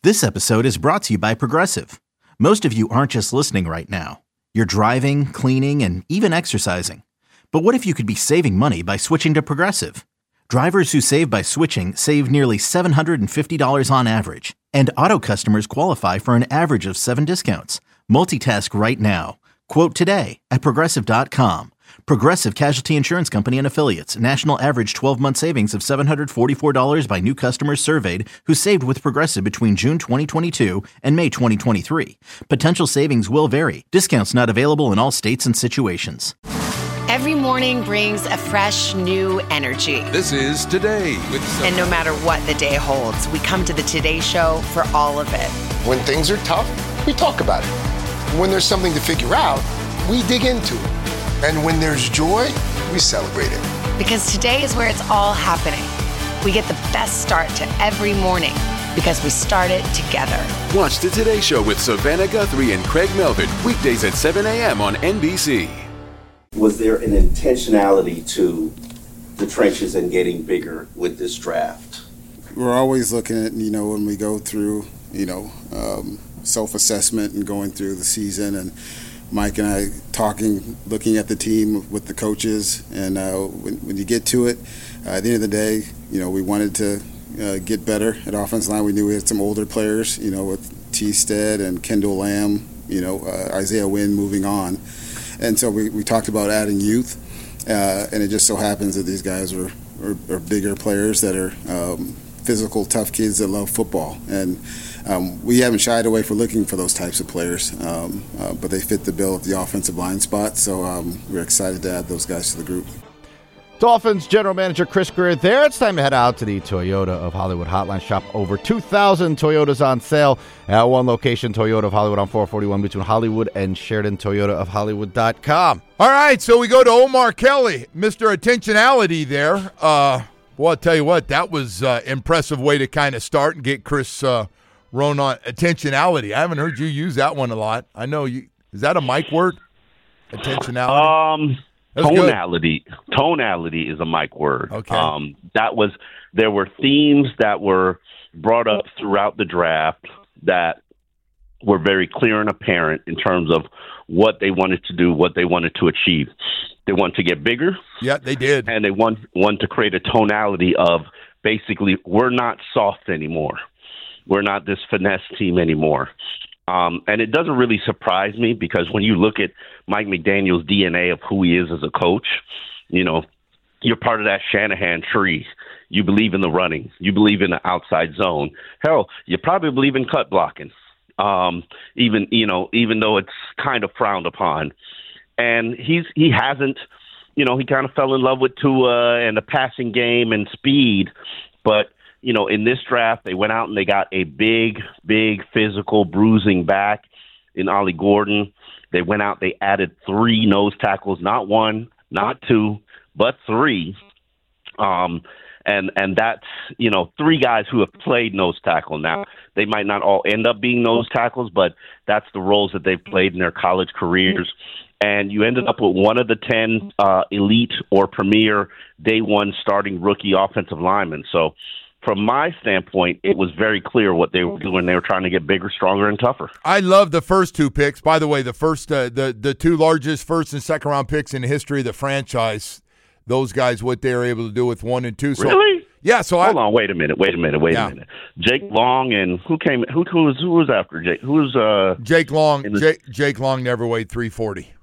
This episode is brought to you by Progressive. Most of you aren't just listening right now. You're driving, cleaning, and even exercising. But what if you could be saving money by switching to Progressive? Drivers who save by switching save nearly $750 on average. And auto customers qualify for an average of 7 discounts. Multitask right now. Quote today at Progressive.com. Progressive Casualty Insurance Company and Affiliates. National average 12-month savings of $744 by new customers surveyed who saved with Progressive between June 2022 and May 2023. Potential savings will vary. Discounts not available in all states and situations. Every morning brings a fresh, new energy. This is Today with And no matter what the day holds, we come to the Today Show for all of it. When things are tough, we talk about it. When there's something to figure out, we dig into it. And when there's joy, we celebrate it. Because today is where it's all happening. We get the best start to every morning because we start it together. Watch the Today Show with Savannah Guthrie and Craig Melvin, weekdays at 7 a.m. on NBC. Was there an intentionality to the trenches and getting bigger with this draft? We're always looking at, when we go through, self-assessment and going through the season, and Mike and I talking, looking at the team with the coaches, and when you get to it, at the end of the day, we wanted to get better at offensive line. We knew we had some older players, with T-Stead and Kendall Lamb, Isaiah Wynn moving on. And so we talked about adding youth, and it just so happens that these guys are bigger players that are physical, tough kids that love football. And we haven't shied away from looking for those types of players, but they fit the bill at the offensive line spot, so we're excited to add those guys to the group. Dolphins General Manager Chris Greer there. It's time to head out to the Toyota of Hollywood Hotline. Shop over 2,000 Toyotas on sale at one location, Toyota of Hollywood on 441 between Hollywood and Sheridan, ToyotaofHollywood.com. All right, so we go to Omar Kelly, Mr. Attentionality there. Well, I'll tell you what, that was an impressive way to kind of start and get Chris Roan on attentionality. I haven't heard you use that one a lot. I know you. Is that a Mike word? Attentionality? Tonality is a Mike word. Okay. There were themes that were brought up throughout the draft that were very clear and apparent in terms of what they wanted to do, what they wanted to achieve. They wanted to get bigger. Yeah, they did. And they want to create a tonality of basically, we're not soft anymore. We're not this finesse team anymore. And it doesn't really surprise me because when you look at Mike McDaniel's DNA of who he is as a coach, you're part of that Shanahan tree. You believe in the running. You believe in the outside zone. Hell, you probably believe in cut blocking, even though it's kind of frowned upon. And he hasn't, he kind of fell in love with Tua and the passing game and speed, but in this draft, they went out and they got a big physical bruising back in Ollie Gordon. They went out, they added 3 nose tackles, not 1, not 2, but 3. And that's, 3 guys who have played nose tackle. Now, they might not all end up being nose tackles, but that's the roles that they've played in their college careers. And you ended up with one of the 10 elite or premier day one starting rookie offensive linemen. So, from my standpoint, it was very clear what they were doing. They were trying to get bigger, stronger, and tougher. I love the first 2 picks. By the way, the first, the 2 largest first and second round picks in the history of the franchise. Those guys, what they were able to do with 1 and 2. So, really? Yeah. So hold on. Wait a minute. Jake Long and who was after Jake? Jake Long? Jake Long never weighed 340.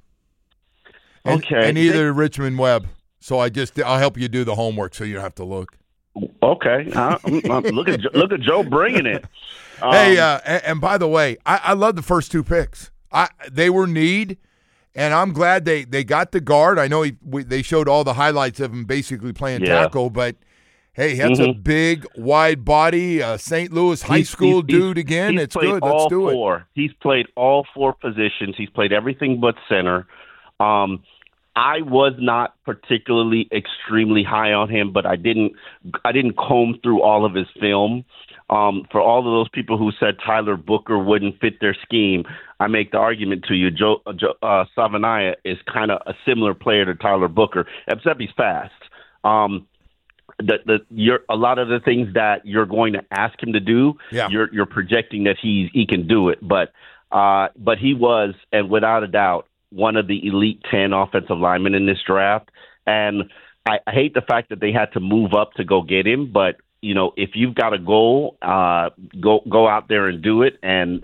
Okay. And neither Richmond Webb. So I'll help you do the homework so you don't have to look. Okay, look at Joe bringing it. Hey, and by the way, I love the first 2 picks. They were need, and I'm glad they got the guard. I know they showed all the highlights of him basically playing tackle, but hey, that's a big, wide body, St. Louis high school dude again. It's good. Let's do it. He's played all 4 positions. He's played everything but center. I was not particularly extremely high on him, but I didn't comb through all of his film. For all of those people who said Tyler Booker wouldn't fit their scheme, I make the argument to you, Joe Savaiinaea is kind of a similar player to Tyler Booker, except he's fast. a lot of the things that you're going to ask him to do, you're projecting that he can do it. But he was, and without a doubt, one of the elite 10 offensive linemen in this draft. And I hate the fact that they had to move up to go get him, but if you've got a goal, go out there and do it. And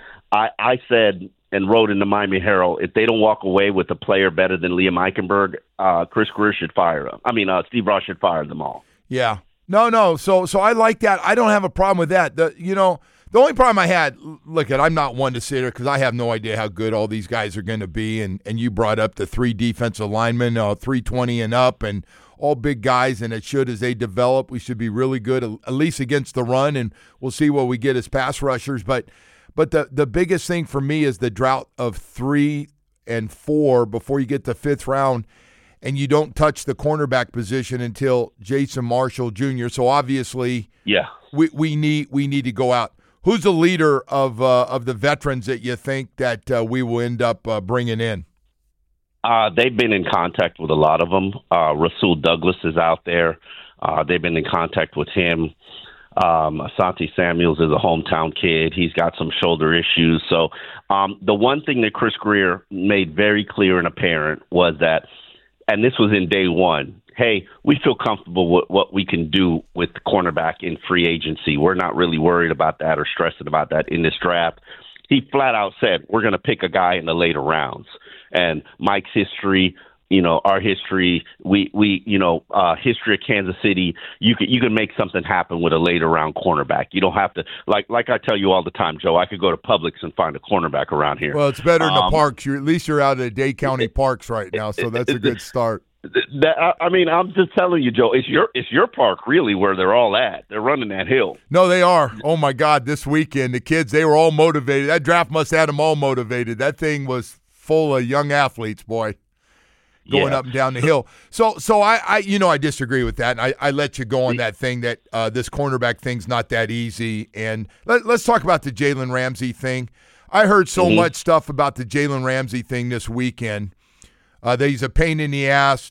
I said and wrote in the Miami Herald, if they don't walk away with a player better than Liam Eichenberg, Chris Grier should fire him. Steve Ross should fire them all. Yeah. No. So I like that. I don't have a problem with that. The only problem I had, I'm not one to sit here because I have no idea how good all these guys are going to be. And you brought up the 3 defensive linemen, 320 and up, and all big guys. And it should, as they develop, we should be really good, at least against the run. And we'll see what we get as pass rushers. But the biggest thing for me is the drought of 3 and 4 before you get to 5th round. And you don't touch the cornerback position until Jason Marshall Jr. So obviously, we need to go out. Who's the leader of the veterans that you think that we will end up bringing in? They've been in contact with a lot of them. Rasul Douglas is out there. They've been in contact with him. Asante Samuels is a hometown kid. He's got some shoulder issues. So the one thing that Chris Grier made very clear and apparent was that, and this was in day one, hey, we feel comfortable with what we can do with the cornerback in free agency. We're not really worried about that or stressing about that in this draft. He flat out said, we're going to pick a guy in the later rounds. And Mike's history, our history, history of Kansas City, you can make something happen with a later round cornerback. You don't have to, like I tell you all the time, Joe, I could go to Publix and find a cornerback around here. Well, it's better in the parks. At least you're out of the Dade County parks right now, so that's a good start. I'm just telling you, Joe, it's your park really where they're all at. They're running that hill. No, they are. Oh, my God, this weekend, the kids, they were all motivated. That draft must have had them all motivated. That thing was full of young athletes, boy, going up and down the hill. So I disagree with that, and I let you go on that thing that this cornerback thing's not that easy. And let's talk about the Jalen Ramsey thing. I heard so much stuff about the Jalen Ramsey thing this weekend. That he's a pain in the ass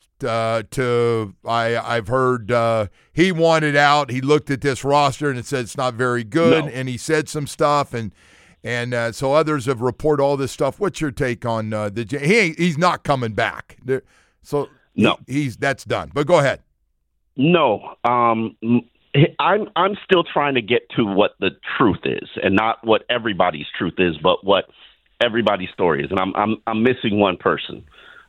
I've heard he wanted out. He looked at this roster and it said it's not very good, and he said some stuff, and so others have reported all this stuff. What's your take on he's not coming back? So no, that's done. But go ahead. No, I'm still trying to get to what the truth is, and not what everybody's truth is, but what everybody's story is. And I'm missing one person.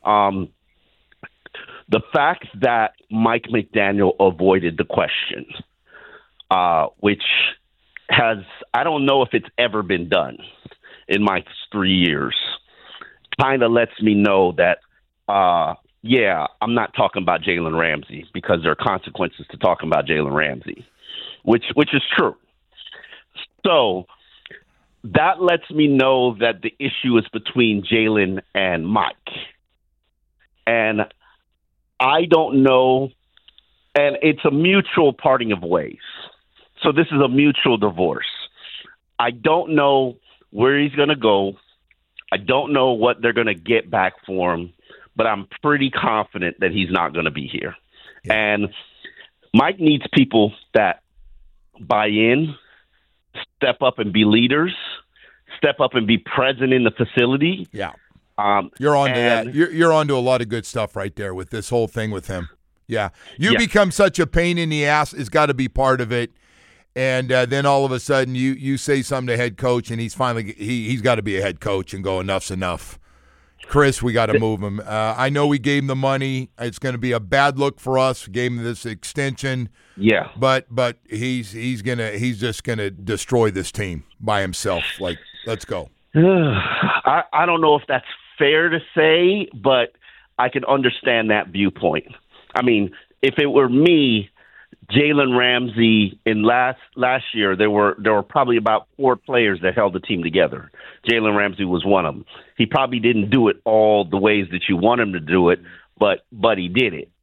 The fact that Mike McDaniel avoided the question, which I don't know if it's ever been done in my 3 years, kind of lets me know that, I'm not talking about Jalen Ramsey because there are consequences to talking about Jalen Ramsey, which is true. So that lets me know that the issue is between Jalen and Mike. And I don't know, and it's a mutual parting of ways. So this is a mutual divorce. I don't know where he's going to go. I don't know what they're going to get back for him, but I'm pretty confident that he's not going to be here. Yeah. And Mike needs people that buy in, step up and be leaders, step up and be present in the facility. Yeah. You're on to that. You're on to a lot of good stuff right there with this whole thing with him. Yeah. You become such a pain in the ass. It's got to be part of it. And then all of a sudden you say something to head coach, and he's got to be a head coach and go, enough's enough. Chris, we got to move him. I know we gave him the money. It's going to be a bad look for us. We gave him this extension. Yeah. But he's just gonna destroy this team by himself. Like, let's go. I don't know if that's fair to say, but I can understand that viewpoint. I mean, if it were me, Jalen Ramsey in last year, there were probably about 4 players that held the team together. Jalen Ramsey was one of them. He probably didn't do it all the ways that you want him to do it, but he did it.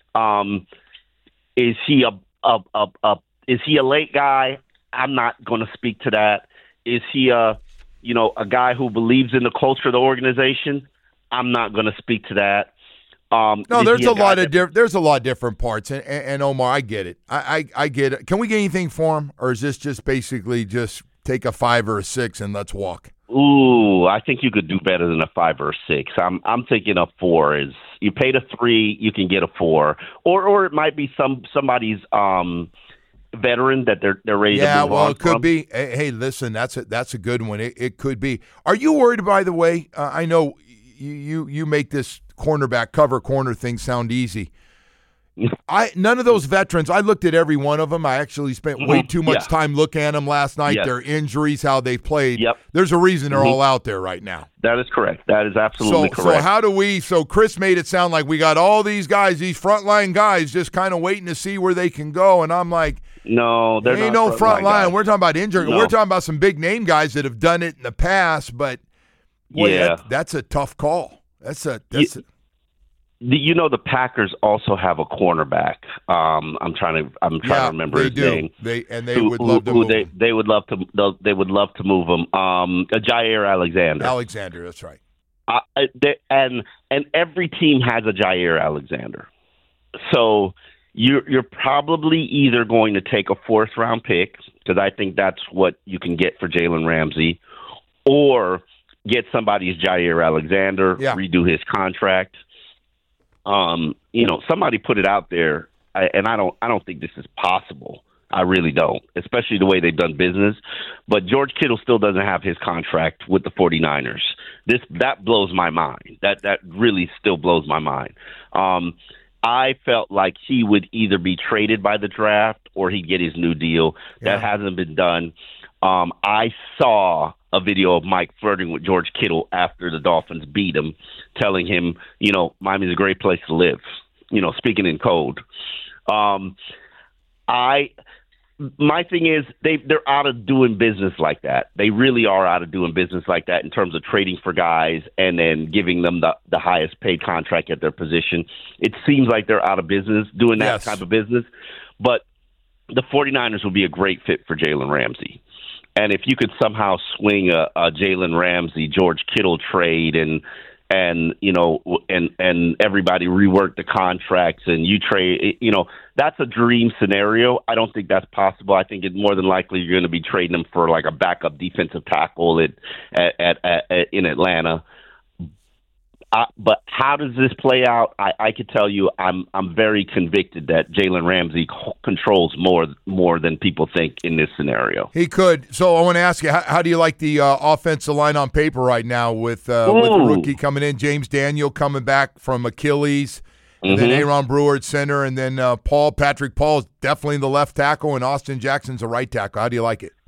Is he a late guy? I'm not going to speak to that. Is he a guy who believes in the culture of the organization? I'm not going to speak to that. No, there's a lot of different parts, and Omar, I get it. I get it. Can we get anything for him, or is this just basically just take a 5 or a 6 and let's walk? Ooh, I think you could do better than a 5 or a 6. I'm thinking a 4 is you paid a 3, you can get a 4, or it might be somebody's veteran that they're ready to move on. Yeah, well, it could from. be. Hey, listen, that's a good one. It could be. Are you worried? By the way, I know you make this cornerback cover corner thing sound easy. None of those veterans. I looked at every one of them. I actually spent way too much time looking at them last night. Yes. Their injuries, how they played. Yep. There's a reason they're all out there right now. That is correct. That is absolutely correct. So how do we? So Chris made it sound like we got all these guys, these frontline guys, just kind of waiting to see where they can go. And I'm like, no, they're ain't not no front line. guys. We're talking about injury. No. We're talking about some big name guys that have done it in the past. But boy, that's a tough call. The Packers also have a cornerback. I'm trying to remember his name. They would love to move him. They would love to move him. Jair Alexander. Alexander, that's right. And every team has a Jair Alexander. So you're probably either going to take a 4th round pick, because I think that's what you can get for Jalen Ramsey, or get somebody's Jair Alexander, redo his contract. Somebody put it out there, and I don't think this is possible. I really don't, especially the way they've done business. But George Kittle still doesn't have his contract with the 49ers. That blows my mind. That really still blows my mind. I felt like he would either be traded by the draft or he'd get his new deal. That hasn't been done. I saw a video of Mike flirting with George Kittle after the Dolphins beat him, telling him, Miami's a great place to live, speaking in code. My thing is they're out of doing business like that. They really are out of doing business like that in terms of trading for guys and then giving them the highest paid contract at their position. It seems like they're out of business doing that type of business. But the 49ers would be a great fit for Jalen Ramsey. And if you could somehow swing a Jalen Ramsey, George Kittle trade and everybody rework the contracts and you trade, that's a dream scenario. I don't think that's possible. I think it's more than likely you're going to be trading them for like a backup defensive tackle in Atlanta. But how does this play out? I could tell you I'm very convicted that Jalen Ramsey controls more than people think in this scenario. He could. So I want to ask you, how do you like the offensive line on paper right now with the rookie coming in, James Daniel coming back from Achilles, and then Aaron Brewer at center, and then Patrick Paul is definitely the left tackle, and Austin Jackson's a right tackle. How do you like it?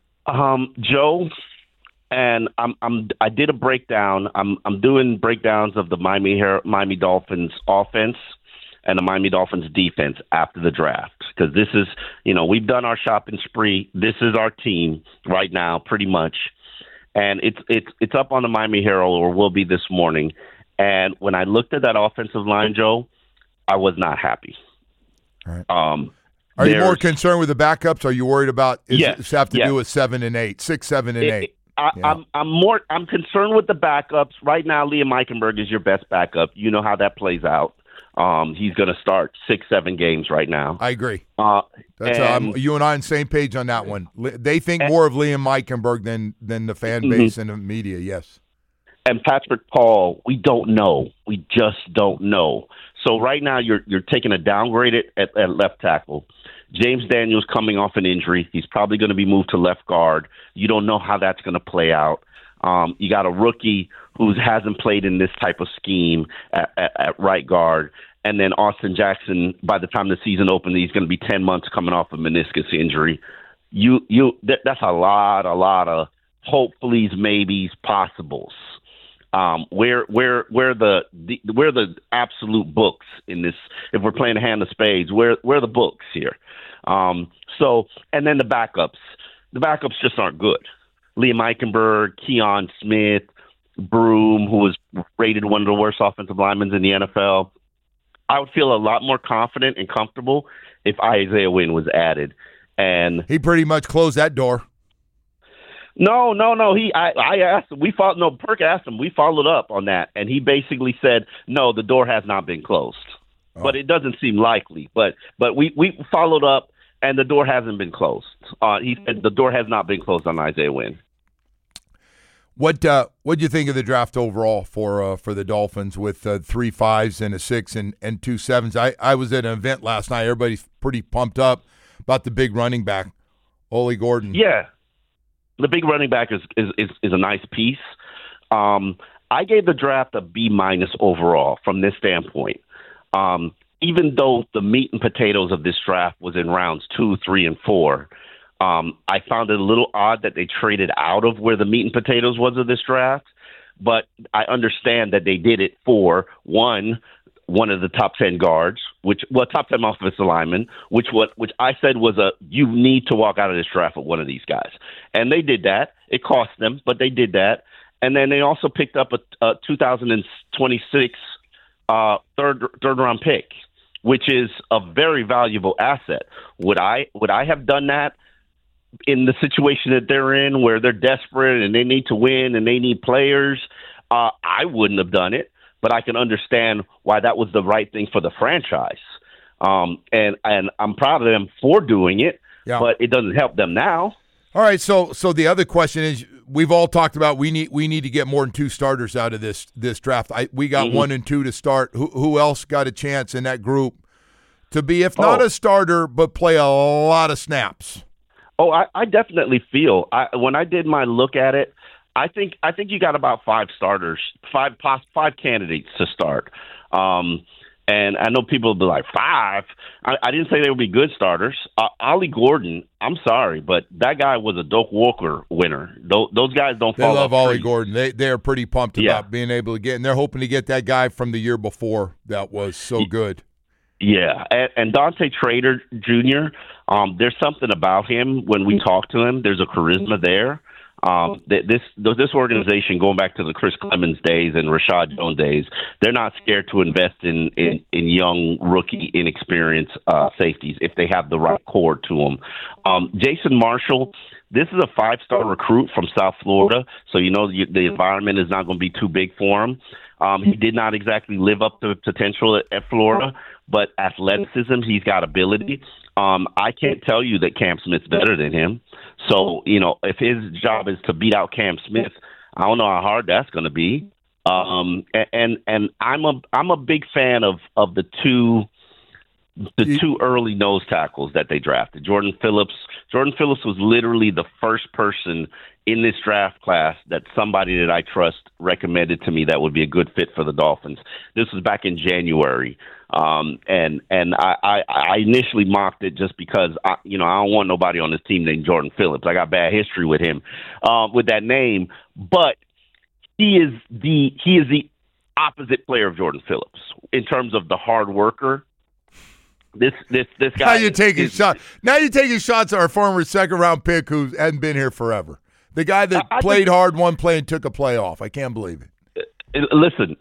Joe, and I did a breakdown. I'm doing breakdowns of the Miami Dolphins offense and the Miami Dolphins defense after the draft, because this is, we've done our shopping spree. This is our team right now, pretty much, and it's up on the Miami Herald, or will be this morning. And when I looked at that offensive line, Joe, I was not happy. All right. Are you more concerned with the backups? Or are you worried about this have to do with 7 and 8, 6, 7, and 8? I'm concerned with the backups right now. Liam Eichenberg is your best backup. You know how that plays out. He's going to start 6-7 games right now. I agree. You and I on the same page on that one. They think more of Liam Eichenberg than the fan base and the media. Yes. And Patrick Paul, we don't know. We just don't know. So right now you're taking a downgrade at left tackle. James Daniels coming off an injury. He's probably going to be moved to left guard. You don't know how that's going to play out. You got a rookie who hasn't played in this type of scheme at right guard. And then Austin Jackson, by the time the season opens, he's going to be 10 months coming off a meniscus injury. That's a lot of hopefullys, maybes, possibles. Where the absolute books in this? If we're playing a hand of spades, where are the books here? And then the backups just aren't good. Liam Eichenberg, Keon Smith, Broom, who was rated one of the worst offensive linemen in the NFL. I would feel a lot more confident and comfortable if Isaiah Wynn was added. And he pretty much closed that door. No. I asked him. Perk asked him. We followed up on that, and he basically said, no, the door has not been closed. Oh. But it doesn't seem likely. But we followed up, and the door hasn't been closed. He said the door has not been closed on Isaiah Wynn. What do you think of the draft overall for the Dolphins with 3 5s and a 6 and 2 7s? I was at an event last night. Everybody's pretty pumped up about the big running back, Ollie Gordon. Yeah, the big running back is a nice piece. I gave the draft a B- overall from this standpoint. Even though the meat and potatoes of this draft was in rounds 2, 3, and 4. I found it a little odd that they traded out of where the meat and potatoes was of this draft, but I understand that they did it for one of the top 10 guards, top 10 offensive linemen, which I said was you need to walk out of this draft with one of these guys, and they did that. It cost them, but they did that, and then they also picked up a 2026 third round pick, which is a very valuable asset. Would I have done that in the situation that they're in, where they're desperate and they need to win and they need players? I wouldn't have done it, but I can understand why that was the right thing for the franchise. And I'm proud of them for doing it, but it doesn't help them now. All right, so the other question is, we've all talked about we need to get more than 2 starters out of this draft. We got 1 and 2 to start. Who else got a chance in that group to be, if not a starter, but play a lot of snaps? Oh, I definitely feel when I did my look at it, I think you got about 5 starters, 5 candidates to start. And I know people will be like, 5? I didn't say they would be good starters. Ollie Gordon, I'm sorry, but that guy was a Doak Walker winner. Those guys don't fall off. They love Ollie Gordon. They are pretty pumped about being able to get, and they're hoping to get that guy from the year before that was so good. Yeah, and Dante Trader Jr., there's something about him when we talk to him. There's a charisma there. This organization, going back to the Chris Clemens days and Rashad Jones days, they're not scared to invest in young, rookie, inexperienced safeties if they have the right core to them. Jason Marshall, this is a 5-star recruit from South Florida, so the environment is not going to be too big for him. He did not exactly live up to potential at Florida, but athleticism, he's got ability. I can't tell you that Cam Smith's better than him. So, if his job is to beat out Cam Smith, I don't know how hard that's going to be. And I'm a big fan of the two early nose tackles that they drafted. Jordan Phillips was literally the first person in this draft class that somebody that I trust recommended to me that would be a good fit for the Dolphins. This was back in January. And I initially mocked it just because I don't want nobody on this team named Jordan Phillips. I got bad history with him, with that name, but he is the opposite player of Jordan Phillips in terms of the hard worker. This guy. Now you're taking shots. Now you're taking shots at our former 2nd-round pick who hasn't been here forever. The guy that played hard one play and took a play off. I can't believe it. Listen,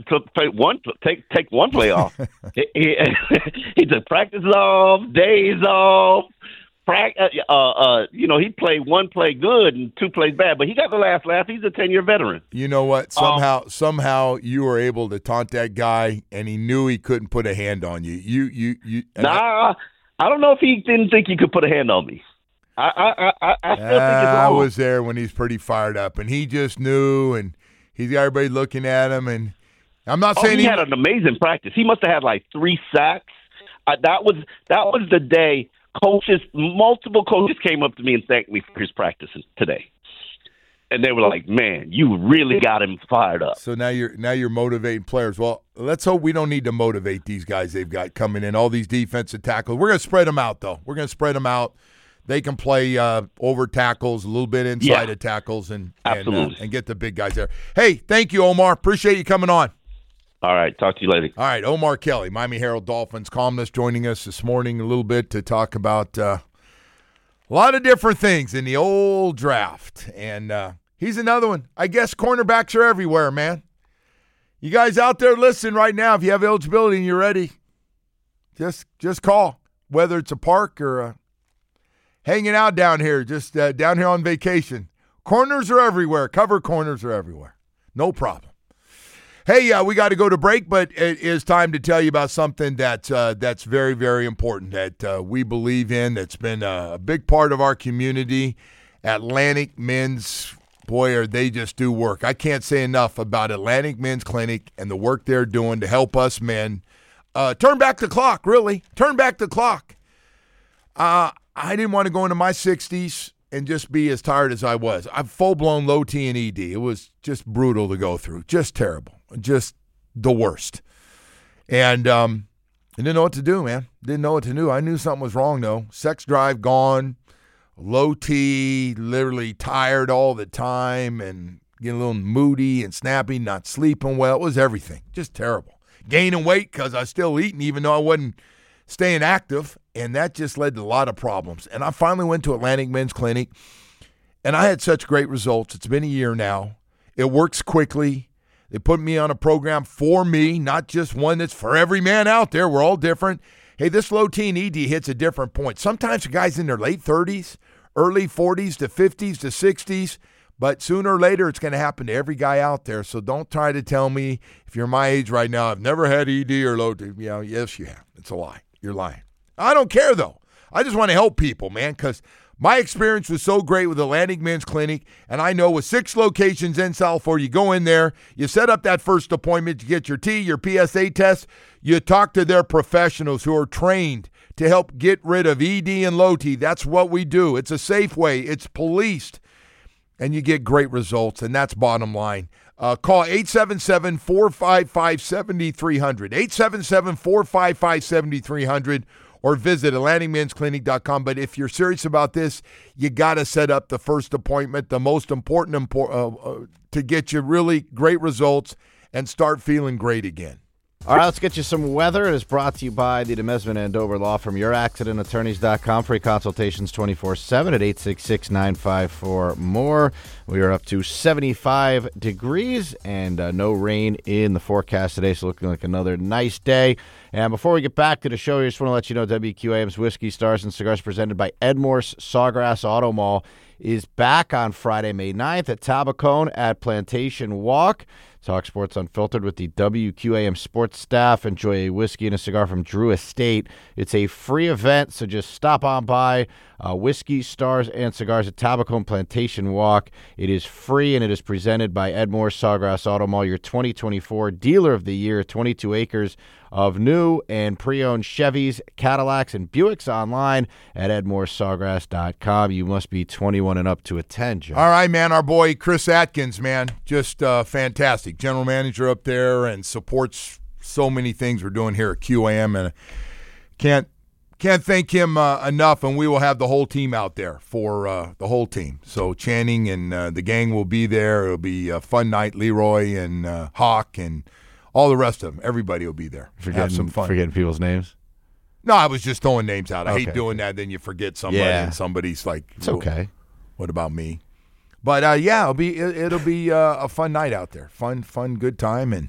take one play off. He took practice off, days off. He played one play good and 2 plays bad, but he got the last laugh. He's a 10-year veteran. You know what? Somehow you were able to taunt that guy, and he knew he couldn't put a hand on you. I don't know if he didn't think he could put a hand on me. I still think it's wrong. I was there when he's pretty fired up, and he just knew, and he's got everybody looking at him. And I'm not saying he had an amazing practice. He must have had like 3 sacks. That was the day. Multiple coaches came up to me and thanked me for his practices today, and they were like, "Man, you really got him fired up." So now you're motivating players. Well, let's hope we don't need to motivate these guys they've got coming in. All these defensive tackles. We're going to spread them out, though. We're going to spread them out. They can play over tackles, a little bit inside of tackles, and get the big guys there. Hey, thank you, Omar. Appreciate you coming on. All right, talk to you later. All right, Omar Kelly, Miami Herald Dolphins columnist, joining us this morning a little bit to talk about a lot of different things in the old draft. And he's another one. I guess cornerbacks are everywhere, man. You guys out there listening right now, if you have eligibility and you're ready, just call. Whether it's a park or hanging out down here, just down here on vacation. Corners are everywhere. Cover corners are everywhere. No problem. Hey, we got to go to break, but it is time to tell you about something that's very, very important that we believe in. That's been a big part of our community. Atlantic Men's, boy, they just do work. I can't say enough about Atlantic Men's Clinic and the work they're doing to help us men turn back the clock, really. Turn back the clock. I didn't want to go into my 60s and just be as tired as I was. I'm full-blown low T and ED. It was just brutal to go through. Just terrible. Just the worst. And I didn't know what to do, man. Didn't know what to do. I knew something was wrong, though. Sex drive gone. Low T, literally tired all the time and getting a little moody and snappy, not sleeping well. It was everything. Just terrible. Gaining weight because I was still eating even though I wasn't staying active, and that just led to a lot of problems. And I finally went to Atlantic Men's Clinic, and I had such great results. It's been a year now. It works quickly. They put me on a program for me, not just one that's for every man out there. We're all different. Hey, this low T and ED hits a different point. Sometimes the guys in their late 30s, early 40s to 50s to 60s, but sooner or later it's going to happen to every guy out there. So don't try to tell me, if you're my age right now, I've never had ED or low T. Yeah, yes, you have. It's a lie. You're lying. I don't care, though. I just want to help people, man, because my experience was so great with Atlantic Men's Clinic, and I know with 6 locations in South Florida, you go in there, you set up that first appointment, you get your T, your PSA test, you talk to their professionals who are trained to help get rid of ED and low T. That's what we do. It's a safe way. It's policed, and you get great results, and that's bottom line. Call 877-455-7300, 877-455-7300, or visit AtlanticMen'sClinic.com. But if you're serious about this, you got to set up the first appointment, the most important to get you really great results and start feeling great again. All right, let's get you some weather. It is brought to you by the DeMesman and Dover Law Firm, YourAccidentAttorneys.com. Free consultations 24/7 at 866-954-MORE. We are up to 75 degrees and no rain in the forecast today, so looking like another nice day. And before we get back to the show, I just want to let you know WQAM's Whiskey, Stars, and Cigars presented by Edmore's Sawgrass Auto Mall is back on Friday, May 9th at Tabacone at Plantation Walk. Talk Sports Unfiltered with the WQAM sports staff. Enjoy a whiskey and a cigar from Drew Estate. It's a free event, so just stop on by. Whiskey, Stars, and Cigars at Tabacone Plantation Walk. It is free, and it is presented by Edmore's Sawgrass Auto Mall, your 2024 Dealer of the Year. 22 acres of new and pre-owned Chevys, Cadillacs, and Buicks online at EdmoreSawgrass.com. You must be 21 and up to attend, Joe. All right, man. Our boy Chris Atkins, man, just fantastic. General manager up there and supports so many things we're doing here at QAM, and can't thank him enough. And we will have the whole team out there for the whole team. So Channing and the gang will be there. It'll be a fun night. Leroy and Hawk and all the rest of them. Everybody will be there. Have some fun. Forgetting people's names? No, I was just throwing names out. I hate doing that. Then you forget somebody, and somebody's like, "It's okay. What about me?" But it'll be a fun night out there. Fun, good time, and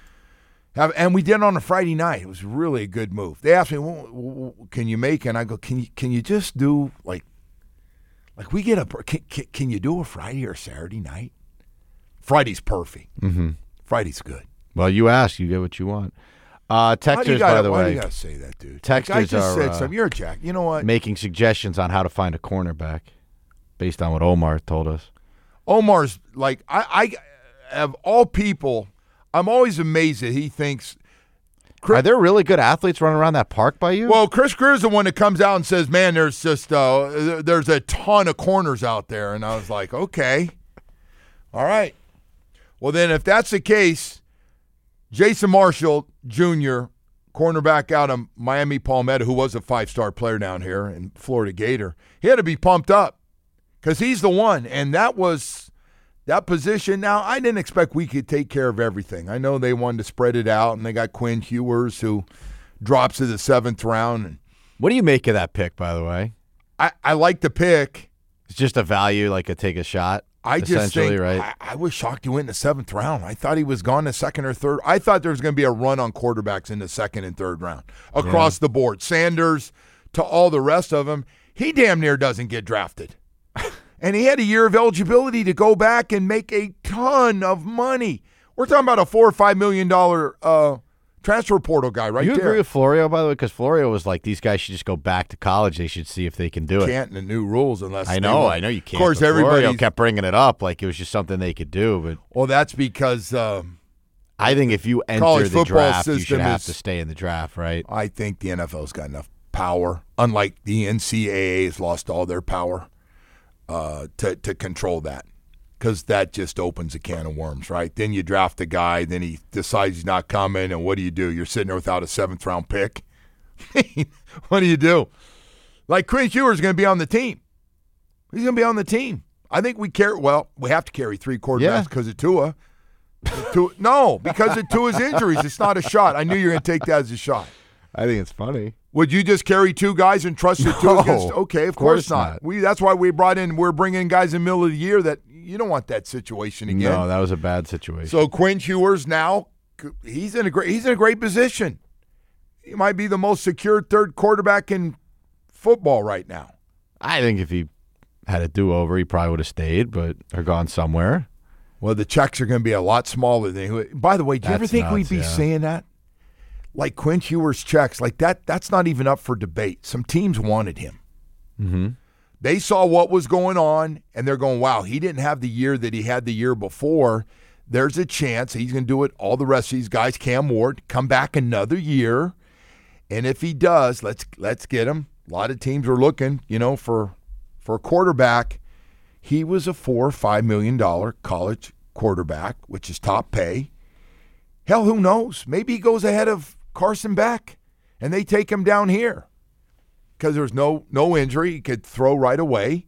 we did it on a Friday night. It was really a good move. They asked me, well, "Can you make?" And I go, "Can you just do like we get can you do a Friday or Saturday night?" Friday's perfect. Mm-hmm. Friday's good. Well, you ask, you get what you want. Texters, by the way. Why do you got to say that, dude? Texters I just said something. You're a jack. You know what? Making suggestions on how to find a cornerback based on what Omar told us. Omar's like, I of all people, I'm always amazed that he thinks. Are there really good athletes running around that park by you? Well, Chris Greer is the one that comes out and says, man, there's just there's a ton of corners out there. And I was like, okay. All right. Well, then if that's the case, Jason Marshall Jr., cornerback out of Miami Palmetto, who was a 5-star player down here in Florida Gator, he had to be pumped up because he's the one. And that was that position. Now, I didn't expect we could take care of everything. I know they wanted to spread it out, and they got Quinn Hewers, who drops to the 7th round. What do you make of that pick, by the way? I like the pick. It's just a value, like a take a shot. I just think, right? I was shocked he went in the 7th round. I thought he was gone the 2nd or 3rd. I thought there was going to be a run on quarterbacks in the 2nd and 3rd round across the board. Sanders to all the rest of them. He damn near doesn't get drafted. And he had a year of eligibility to go back and make a ton of money. We're talking about a $4 or $5 million transfer portal guy right there. You agree with Florio, by the way? Because Florio was like, these guys should just go back to college. They should see if they can do it. Can't in the new rules unless I know you can't. Of course, everybody kept bringing it up like it was just something they could do. But well, that's because I think if you enter the draft, you should have to stay in the draft, right? I think the NFL's got enough power, unlike the NCAA has lost all their power to control that, because that just opens a can of worms, right? Then you draft a guy, then he decides he's not coming, and what do? You're sitting there without a 7th-round pick. What do you do? Like Quinn Ewers is going to be on the team. He's going to be on the team. I think we have to carry 3 quarterbacks because of Tua. No, because of Tua's injuries. It's not a shot. I knew you were going to take that as a shot. I think it's funny. Would you just carry 2 guys and trust the 2 against? Okay, of course not. That's why we're bringing guys in the middle of the year that you don't want that situation again. No, that was a bad situation. So Quinn Ewers now, he's in a great position. He might be the most secure 3rd quarterback in football right now. I think if he had a do-over, he probably would have stayed, or gone somewhere. Well, the checks are going to be a lot smaller than. By the way, do you ever think we'd be saying that? Like Quinn Ewers' checks, like that's not even up for debate. Some teams wanted him. Mm-hmm. They saw what was going on, and they're going, wow, he didn't have the year that he had the year before. There's a chance he's going to do it. All the rest of these guys, Cam Ward, come back another year. And if he does, let's get him. A lot of teams are looking, for a quarterback. He was a $4 or $5 million college quarterback, which is top pay. Hell, who knows? Maybe he goes ahead of Carson Beck, and they take him down here because there's no injury. He could throw right away.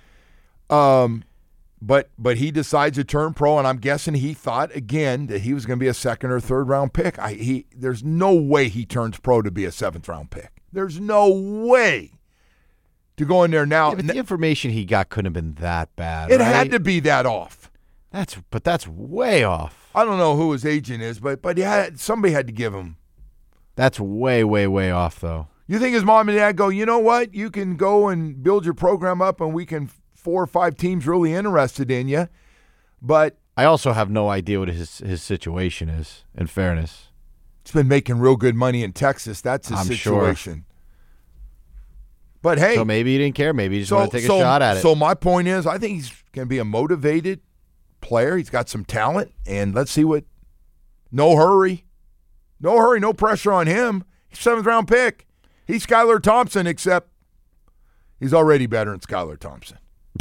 But he decides to turn pro, and I'm guessing he thought, again, that he was going to be a 2nd or 3rd round pick. There's no way he turns pro to be a 7th round pick. There's no way to go in there now. Yeah, but the information he got couldn't have been that bad. It had to be that off. That's way off. I don't know who his agent is, but somebody had to give him. That's way, way, way off, though. You think his mom and dad go, you know what? You can go and build your program up, and we can 4 or 5 teams really interested in you. But I also have no idea what his situation is, in fairness. He's been making real good money in Texas. That's his situation. Sure. But, hey. So maybe he didn't care. Maybe he just wanted to take a shot at it. So my point is, I think he's going to be a motivated player. He's got some talent, and let's see what. No hurry, no pressure on him. He's 7th-round pick. He's Skylar Thompson, except he's already better than Skylar Thompson.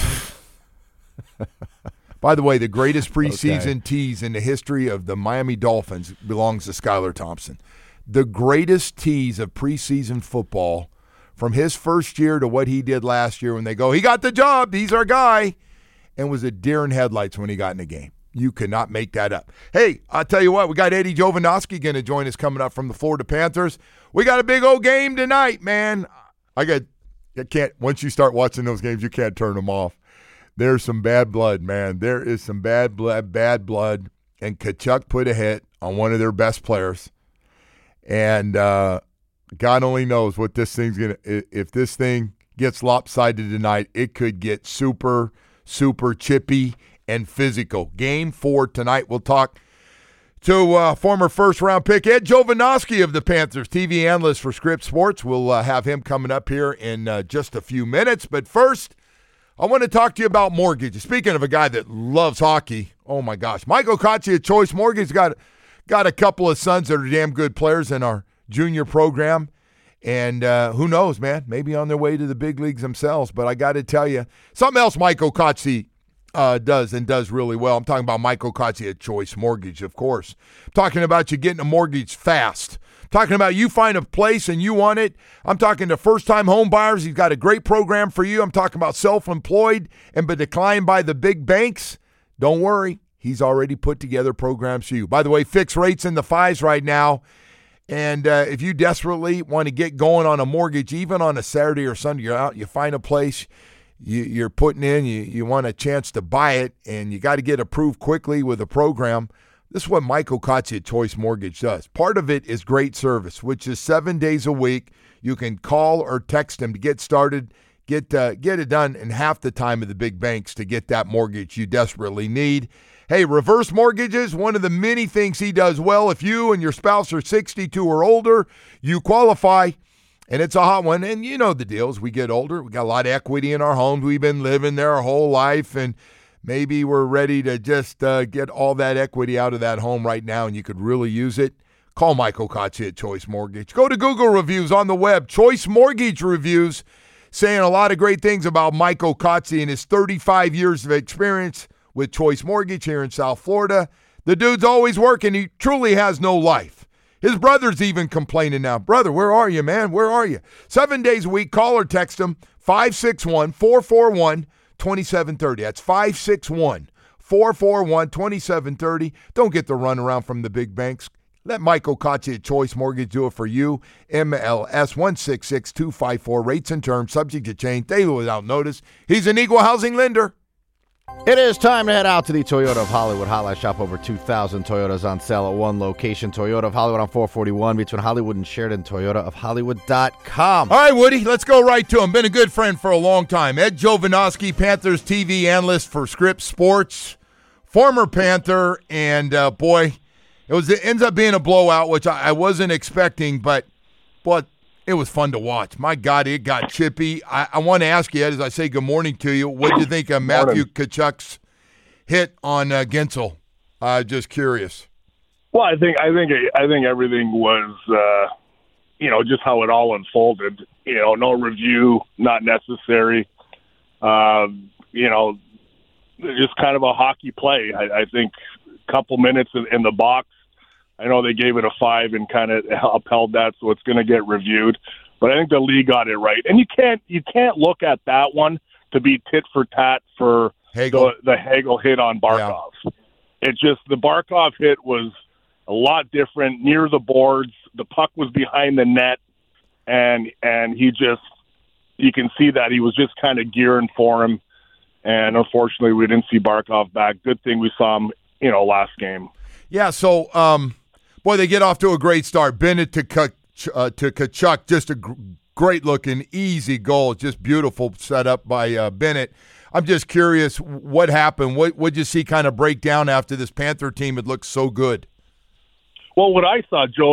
By the way, the greatest preseason tease in the history of the Miami Dolphins belongs to Skylar Thompson. The greatest tease of preseason football, from his first year to what he did last year when they go, he got the job, he's our guy, and was a deer in headlights when he got in the game. You could not make that up. Hey, I'll tell you what, we got Eddie Jovanovski going to join us coming up from the Florida Panthers. We got a big old game tonight, man. Once you start watching those games, you can't turn them off. There's some bad blood, man. There is some bad blood, and Tkachuk put a hit on one of their best players. And God only knows what this thing's going to – if this thing gets lopsided tonight, it could get super, super chippy and physical. Game 4 tonight. We'll talk to former first-round pick Ed Jovanovski of the Panthers, TV analyst for Scripps Sports. We'll have him coming up here in just a few minutes. But first, I want to talk to you about mortgages. Speaking of a guy that loves hockey, oh my gosh, Mike Ocacci at Choice Mortgage got a couple of sons that are damn good players in our junior program. And who knows, man, maybe on their way to the big leagues themselves. But I got to tell you, something else Mike Ocacci does really well. I'm talking about Mike Ocacci at Choice Mortgage, of course. I'm talking about you getting a mortgage fast. I'm talking about you find a place and you want it. I'm talking to first-time home buyers. He's got a great program for you. I'm talking about self-employed and but declined by the big banks. Don't worry. He's already put together programs for you. By the way, fixed rates in the 5s right now. And if you desperately want to get going on a mortgage, even on a Saturday or Sunday, you're out, you find a place, you're putting in, you want a chance to buy it, and you got to get approved quickly with a program. This is what Mike Ocacci at Choice Mortgage does. Part of it is great service, which is 7 days a week. You can call or text him to get started, Get it done in half the time of the big banks to get that mortgage you desperately need. Hey, reverse mortgages, one of the many things he does well. If you and your spouse are 62 or older, you qualify, and it's a hot one. And you know the deal. As we get older, we got a lot of equity in our homes. We've been living there our whole life, and maybe we're ready to just get all that equity out of that home right now, and you could really use it. Call Michael Kotze at Choice Mortgage. Go to Google Reviews on the web. Choice Mortgage Reviews saying a lot of great things about Michael Kotze and his 35 years of experience with Choice Mortgage here in South Florida. The dude's always working. He truly has no life. His brother's even complaining now. Brother, where are you, man? Where are you? 7 days a week. Call or text him. 561-441-2730. That's 561-441-2730. Don't get the runaround from the big banks. Let Michael Kotze at Choice Mortgage do it for you. MLS 166254. Rates and terms subject to change daily without notice. He's an equal housing lender. It is time to head out to the Toyota of Hollywood Hotline. Shop over 2,000 Toyotas on sale at one location. Toyota of Hollywood on 441 between Hollywood and Sheridan. ToyotaofHollywood.com. All right, Woody, let's go right to him. Been a good friend for a long time. Ed Jovanovski, Panthers TV analyst for Scripps Sports, former Panther, and boy, it ends up being a blowout, which I wasn't expecting, but it was fun to watch. My God, it got chippy. I want to ask you, Ed, as I say good morning to you, what do you think of Matthew Tkachuk's hit on Gensel? Just curious. Well, I think everything was, just how it all unfolded. No review, not necessary. Just kind of a hockey play. I think a couple minutes in the box. I know they gave it a 5 and kind of upheld that, so it's going to get reviewed. But I think the league got it right, and you can't look at that one to be tit for tat for the Hagel hit on Barkov. Yeah. It just the Barkov hit was a lot different, near the boards. The puck was behind the net, and you can see that he was just kind of gearing for him. And unfortunately, we didn't see Barkov back. Good thing we saw him, last game. Yeah. So. Boy, they get off to a great start. Bennett to Tkachuk, just a great-looking, easy goal. Just beautiful setup by Bennett. I'm just curious what happened. What did you see kind of break down after this Panther team had looked so good? Well, what I saw, Joe,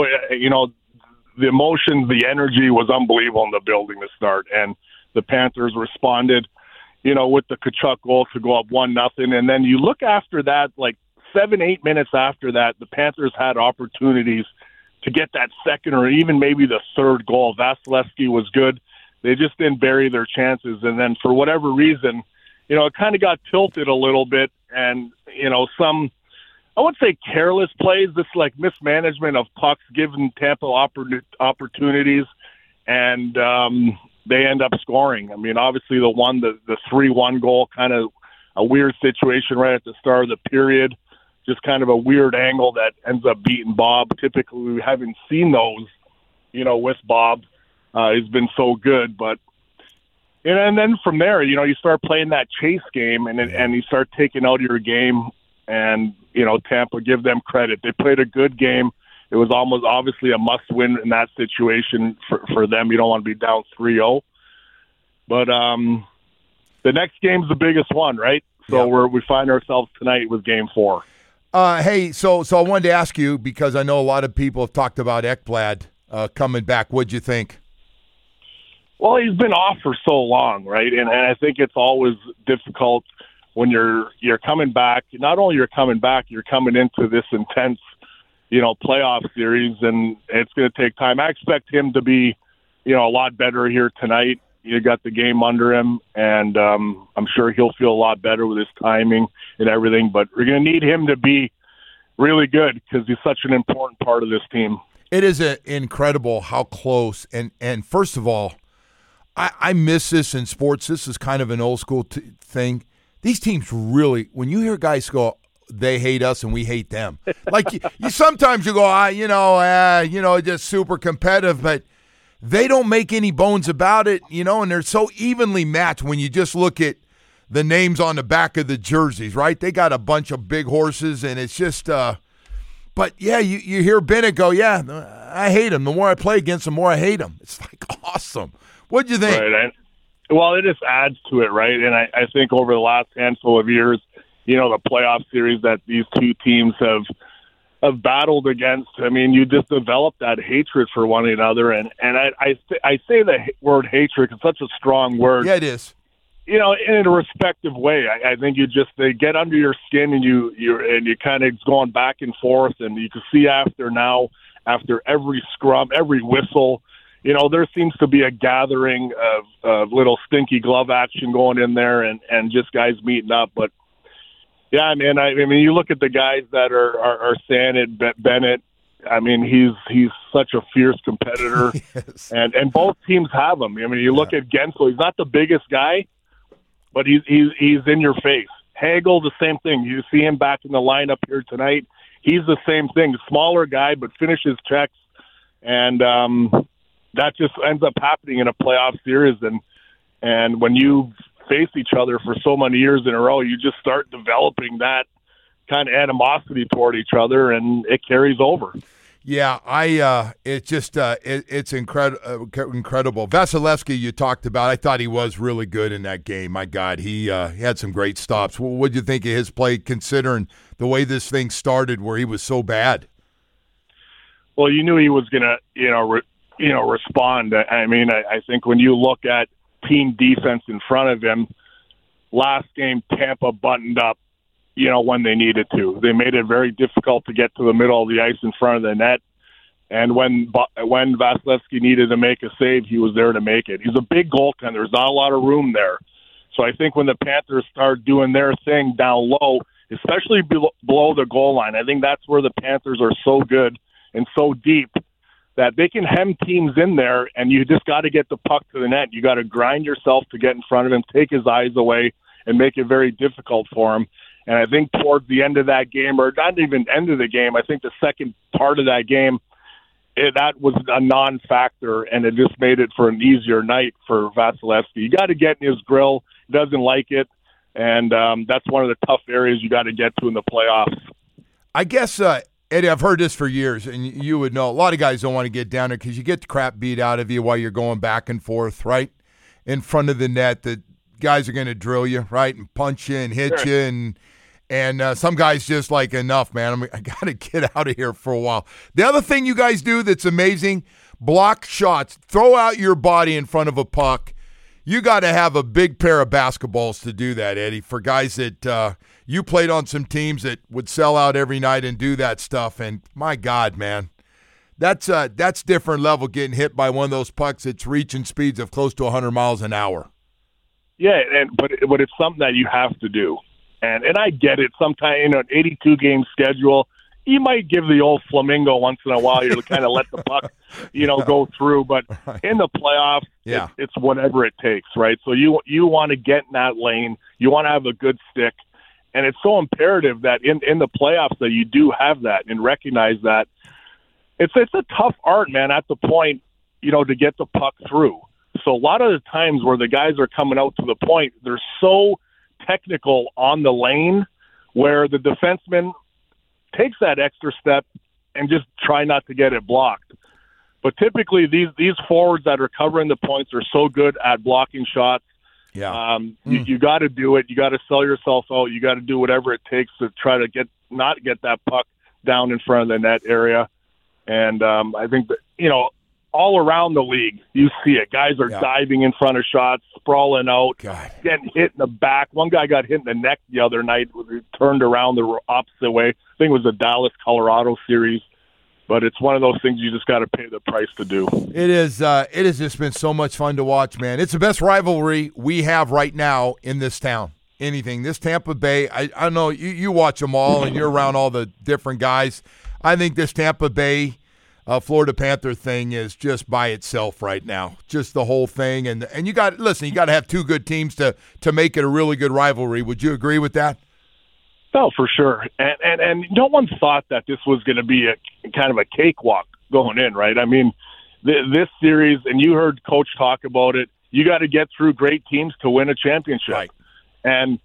the emotion, the energy was unbelievable in the building to start, and the Panthers responded, with the Tkachuk goal to go up 1-0. And then you look after that, 7-8 minutes after that, the Panthers had opportunities to get that second or even maybe the third goal. Vasilevsky was good. They just didn't bury their chances. And then for whatever reason, it kind of got tilted a little bit. And, some, I wouldn't say careless plays, this mismanagement of pucks, giving Tampa opportunities. And they end up scoring. I mean, obviously the 3-1 goal, kind of a weird situation right at the start of the period. Just kind of a weird angle that ends up beating Bob. Typically, we haven't seen those, with Bob. He's been so good. But, and then from there, you start playing that chase game and you start taking out your game. And, Tampa, give them credit. They played a good game. It was almost obviously a must-win in that situation for them. You don't want to be down 3-0. But the next game's the biggest one, right? So we find ourselves tonight with Game 4. Hey, so I wanted to ask you, because I know a lot of people have talked about Ekblad coming back. What'd you think? Well, he's been off for so long, right? And I think it's always difficult when you're coming back. Not only you're coming back, you're coming into this intense, playoff series, and it's going to take time. I expect him to be, a lot better here tonight. You got the game under him, and I'm sure he'll feel a lot better with his timing and everything. But we're going to need him to be really good because he's such an important part of this team. It is incredible how close. And first of all, I miss this in sports. This is kind of an old school thing. These teams really, when you hear guys go, they hate us and we hate them. You sometimes you go, just super competitive, but they don't make any bones about it, and they're so evenly matched when you just look at the names on the back of the jerseys, right? They got a bunch of big horses, and it's just but, yeah, you hear Bennett go, I hate him. The more I play against him, the more I hate him. It's awesome. What'd you think? Right. Well, it just adds to it, right? And I think over the last handful of years, the playoff series that these two teams have battled against, I mean, you just develop that hatred for one another. And I say the word hatred, it's such a strong word. Yeah, it is. In a respective way. I think they get under your skin, and you kind of going back and forth, and you can see after every scrum, every whistle, there seems to be a gathering of little stinky glove action going in there, and just guys meeting up. But yeah, man, I mean, you look at the guys that are saying it. Bennett, I mean, he's such a fierce competitor, yes. and both teams have him. I mean, you look at Gensel; he's not the biggest guy, but he's in your face. Hagel, the same thing. You see him back in the lineup here tonight. He's the same thing. Smaller guy, but finishes checks, and that just ends up happening in a playoff series. And when you face each other for so many years in a row, you just start developing that kind of animosity toward each other, and it carries over. Yeah, it's incredible. Vasilevsky, you talked about. I thought he was really good in that game. My God, he had some great stops. What did you think of his play, considering the way this thing started, where he was so bad? Well, you knew he was going to, respond. I mean, I think when you look at team defense in front of him, last game Tampa buttoned up, when they needed to. They made it very difficult to get to the middle of the ice in front of the net. And when Vasilevsky needed to make a save, he was there to make it. He's a big goaltender. There's not a lot of room there. So I think when the Panthers start doing their thing down low, especially below the goal line, I think that's where the Panthers are so good and so deep that they can hem teams in there, and you just got to get the puck to the net. You got to grind yourself to get in front of him, take his eyes away, and make it very difficult for him. And I think towards the end of that game, or not even end of the game, I think the second part of that game, that was a non-factor, and it just made it for an easier night for Vasilevsky. You got to get in his grill. He doesn't like it, and that's one of the tough areas you got to get to in the playoffs. I guess, Eddie, I've heard this for years, and you would know. A lot of guys don't want to get down there because you get the crap beat out of you while you're going back and forth, right, in front of the net. The guys are going to drill you, right, and punch you and hit Sure. you, and some guys just like, enough, man. I got to get out of here for a while. The other thing you guys do that's amazing, block shots. Throw out your body in front of a puck. You got to have a big pair of basketballs to do that, Eddie, for guys that you played on some teams that would sell out every night and do that stuff. And, my God, man, that's different level, getting hit by one of those pucks that's reaching speeds of close to 100 miles an hour. Yeah, but it's something that you have to do. And I get it. Sometimes, an 82-game schedule, you might give the old flamingo once in a while. You kind of let the puck, go through. But in the playoffs, it's whatever it takes, right? So you want to get in that lane. You want to have a good stick. And it's so imperative that in the playoffs that you do have that and recognize that. It's a tough art, man, at the point, to get the puck through. So a lot of the times where the guys are coming out to the point, they're so technical on the lane where the defenseman takes that extra step and just try not to get it blocked. But typically these forwards that are covering the points are so good at blocking shots. Yeah. You got to do it. You got to sell yourself out. You got to do whatever it takes to try to not get that puck down in front of the net area. And I think that, all around the league, you see it. Guys are diving in front of shots, sprawling out, getting hit in the back. One guy got hit in the neck the other night. He turned around the opposite way. I think it was the Dallas, Colorado series. But it's one of those things you just got to pay the price to do. It is. It has just been so much fun to watch, man. It's the best rivalry we have right now in this town. Anything. This Tampa Bay, I know you watch them all and you're around all the different guys. I think this Tampa Bay Florida Panther thing is just by itself right now. Just the whole thing. And you got to have two good teams to make it a really good rivalry. Would you agree with that? Oh, for sure. And no one thought that this was going to be a kind of a cakewalk going in, right? I mean, this series, and you heard Coach talk about it, you got to get through great teams to win a championship. Right. And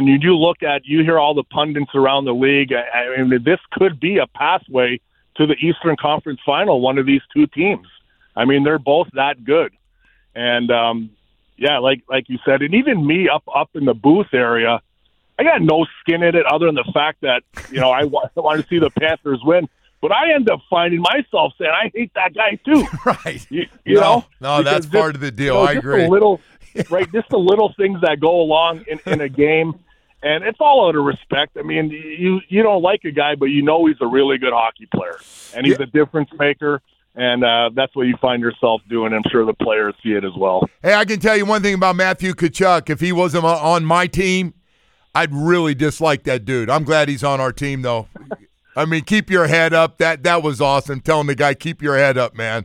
you hear all the pundits around the league. I mean, this could be a pathway to the Eastern Conference Final, one of these two teams. I mean, they're both that good. And Yeah, like you said, and even me up in the booth area, I got no skin in it other than the fact that, I want to see the Panthers win. But I end up finding myself saying, I hate that guy too. Right. You know? No, that's part of the deal. I agree. Just the little things that go along in a game. And it's all out of respect. I mean, you don't like a guy, but he's a really good hockey player. And he's a difference maker. And that's what you find yourself doing. I'm sure the players see it as well. Hey, I can tell you one thing about Matthew Tkachuk. If he wasn't on my team, I'd really dislike that dude. I'm glad he's on our team, though. I mean, keep your head up. That was awesome. Telling the guy, keep your head up, man.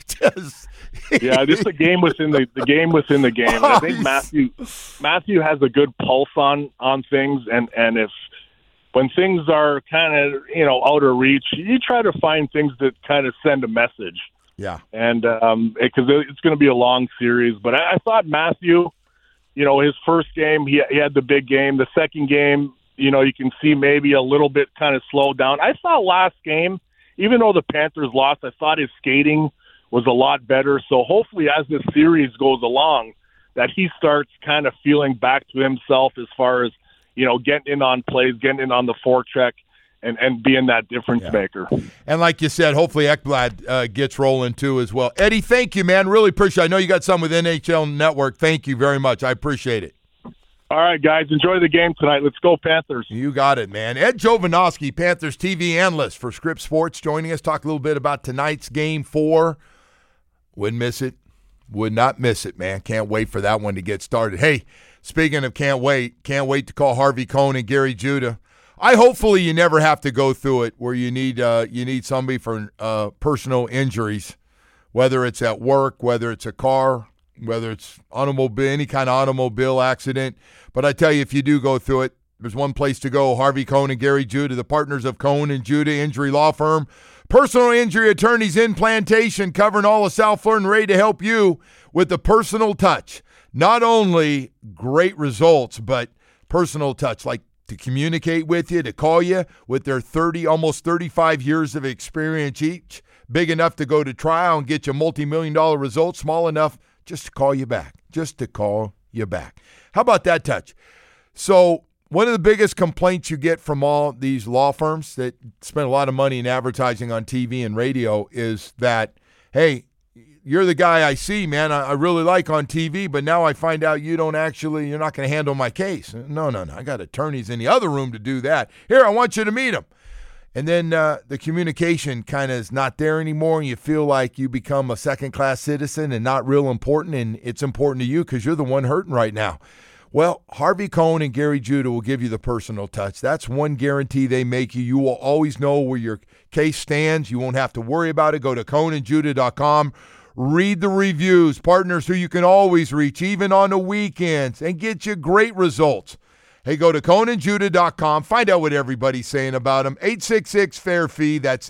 Just the game within the game within the game. And I think Matthew has a good pulse on things, and if when things are kind of out of reach, you try to find things that kind of send a message. Yeah, and because it's going to be a long series, but I thought Matthew, his first game he had the big game. The second game, you can see maybe a little bit kind of slowed down. I thought last game, even though the Panthers lost, I thought his skating was a lot better. So hopefully as this series goes along, that he starts kind of feeling back to himself as far as, getting in on plays, getting in on the forecheck, and being that difference maker. And like you said, hopefully Ekblad gets rolling too as well. Eddie, thank you, man. Really appreciate it. I know you got some with NHL Network. Thank you very much. I appreciate it. All right, guys, enjoy the game tonight. Let's go, Panthers. You got it, man. Ed Jovanovski, Panthers TV analyst for Scripps Sports, joining us. Talk a little bit about tonight's Game 4. Wouldn't miss it. Would not miss it, man. Can't wait for that one to get started. Hey, speaking of can't wait to call Harvey Cohn and Gary Judah. Hopefully you never have to go through it where you need somebody for personal injuries, whether it's at work, whether it's a car, whether it's automobile, any kind of automobile accident. But I tell you, if you do go through it, there's one place to go. Harvey Cohn and Gary Judah, the partners of Cohn and Judah Injury Law Firm. Personal injury attorneys in Plantation, covering all of South Florida, ready to help you with the personal touch. Not only great results, but personal touch, like to communicate with you, to call you with their almost 35 years of experience each, big enough to go to trial and get you multi-million-dollar results, small enough just to call you back, How about that touch? So one of the biggest complaints you get from all these law firms that spend a lot of money in advertising on TV and radio is that, hey, you're the guy I see, man, I really like on TV, but now I find out you're not going to handle my case. No. I got attorneys in the other room to do that. Here, I want you to meet them. And then the communication kind of is not there anymore, and you feel like you become a second-class citizen and not real important, and it's important to you because you're the one hurting right now. Well, Harvey Cohn and Gary Judah will give you the personal touch. That's one guarantee they make you. You will always know where your case stands. You won't have to worry about it. Go to CohnandJudah.com. Read the reviews, partners who you can always reach, even on the weekends, and get you great results. Hey, go to CohnandJudah.com. Find out what everybody's saying about them. 866-FAIR-FEE. That's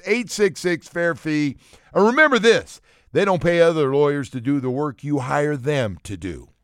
866-FAIR-FEE. And remember this, they don't pay other lawyers to do the work you hire them to do.